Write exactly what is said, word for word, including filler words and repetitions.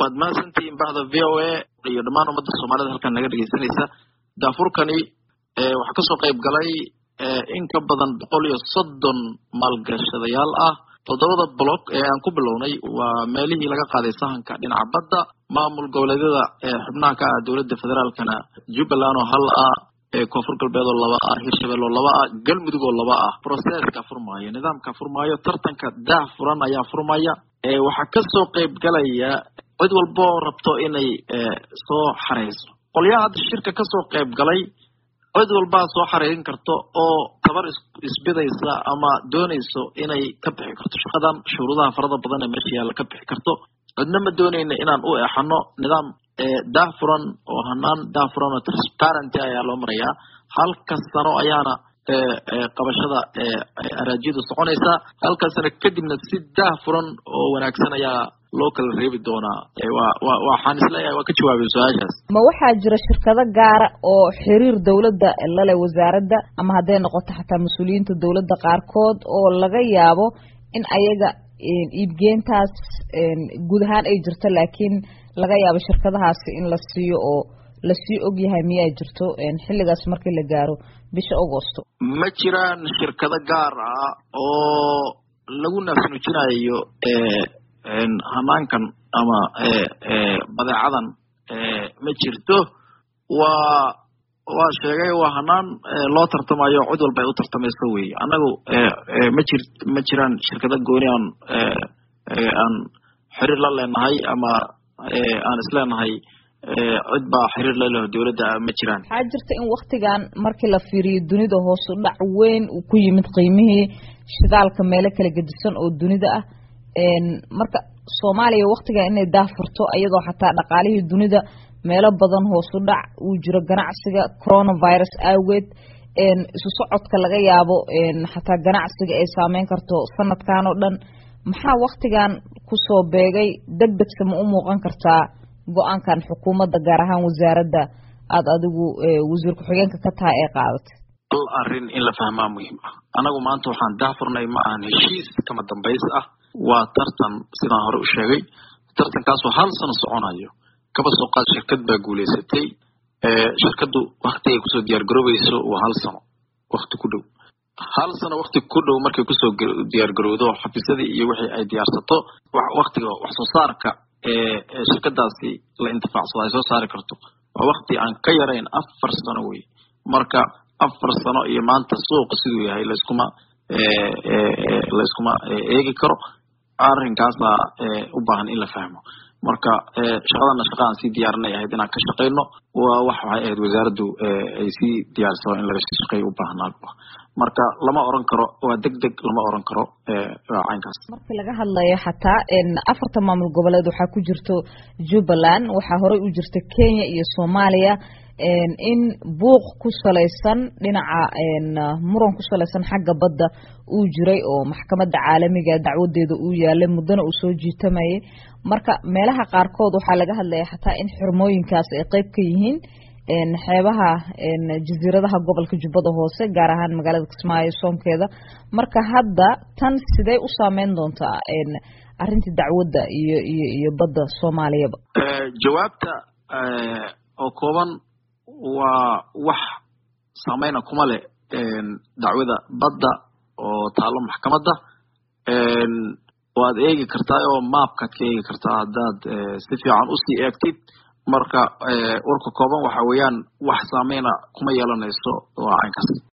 waad maasantiin bahda V O A iyo dhammaan ummadda Soomaalida halkan naga dhageysanaysa daafurkani ee waxa ka soo qayb galay in ka badan boqol iyo soddon maalgashadayaal ah todobada block ee aan ku bilownay waa meelihii laga qaaday sahanka dhinaca badda maamul goboleedyada ee xubnaha ka ah dawladda federaalkana Jubbaland oo hal ah ee koonfur galbeed oo laba ah Hirshabelle oo laba ah Galmudug oo laba ah processka furmaayo nidaamka furmaayo tartanka daahfuran ayaa furmaya ee waxa ka soo qayb galaya cid walba rabto inay soo xareyso qolyaha shirka ka soo qayb galay cid walba soo xareerin karto oo tabar isbidaysa ama doonayso inay ka bixi karto shaqadan shuruudaha farada badan ee meesha yaala ka bixi karto cidna ma doonayna inaan u eexano nidaam daahfuran oo hanaan daahfuran oo transparent ayaa loo marayaa halka sano ayaana qabashada araajida soconaysa halka sano kadibna si daahfuran oo wanaagsan ayaa loo kala reebi doonaa waa waxaan isleeyahay waa ka jawaabay su'aashaas ma waxaa jira shirkado gaar oo xiriir dawladda la leh wasaaradda ama haday noqoto xataa mas'uuliyiinta dawladda qaarkood oo laga yaabo in ayaga iibgeentaas guud ahaan ay jirto laakiin laga yaabo shirkadahaasi in la siiyo oo la sii og yahay miyaa jirto xilligaas markii la gaaro bisha Agoosto ma jiraan shirkado gaar ah oo lagu naasnuujinayo ee hanaankan ama badeecadan ma jirto waa waa sheegay waa hanaan loo tartamayo cid walba ay u tartamayso weey anagu ma jir ma jiraan shirkado gooni aan aan xiriir la leenahay ama aan isleenahay cid baa xiriir la leh dawladda ma jiraan waxa jirta in waqtigan markii la fiiriyo dunida hoos u dhac weyn uu ku yimid qiimihii shidaalka meelo kala gedisan oo dunida ah een marka Soomaaliya waqtiga inay daafurto ayadoo xataa dhaqaalihii dunida meelo badan hoos u dhac uu jiro ganacsiga coronavirus awgeed een isu socodka laga yaabo een xataa ganacsiga ay saameyn karto sanadkan oo dhan maxaa waqtigan ku soo beegay degdeg sama u muuqan kartaa go'aankan xukuumadda gaar ahaan wasaaradda aad adigu wasiir ku-xigeenka ka tahay ee qaadatay hal arrin in la fahmaa muhiim ah anagu maanta waxaan daafurnay ma ahan heshiis kama dambays ah waa tartan sidaan hore u sheegay tartankaas oo hal sano soconayo kaba soo qaad shirkad baa guuleysatay ee shirkadu waqti ay kusoo diyaar garoobayso waa hal sano waqti ku dhow hal sano waqti ku dhow markay kusoo diyaar garowdo xafiisadii iyo wixii ay diyaarsato waqtiga wax soo saarka ee shirkadaasi la intifaacsado ay soo saari karto waa waqti aan ka yarayn afar sano wey marka afar sano iyo maanta suuqa siduu yahay la iskuma ee la iskuma eegi karo arrinkaas u baahan in la fahmo marka shaqadana shaqaan si diyaarinay ahayd inaan ka shaqeyno waa wax waxay ahayd wasaaraddu ay si diyaarso in laga shaqeeyo u baahnaa marka lama oran karo waa degdeg lama oran karo caynkaas marka laga hadlayo xataa in afarta maamul goboleed waxa ku jirto Jubbaland waxa hore u jirta Kenya iyo Soomaaliya in buuq ku salaysan dhinaca muran ku salaysan xagga badda uu jiray oo maxkamadda caalamiga dacwadeeda uu yaalay muddana uu soo jiitamayay marka meelaha qaarkood waxa laga hadlayaa xataa in xirmooyinkaas ay qayb ka yihiin in xeebaha in jasiiradaha gobolka Jubbada Hoose gaar ahaan magaalada Kismaayo soonkeeda marka hadda tan sidee u saameyn doontaa in arrintii dacwadda iyo iyo iyo badda Soomaaliya jawaabta oo kooban waa wax saameyn kuma leh dacwada badda oo taalo maxkamadda waad eegi kartaa oo maapka ka eegi kartaa hadaad si fiican u sii eegtid marka warka kooban waxa weeyaan wax saameyn kuma yeelanayso waa caynkaas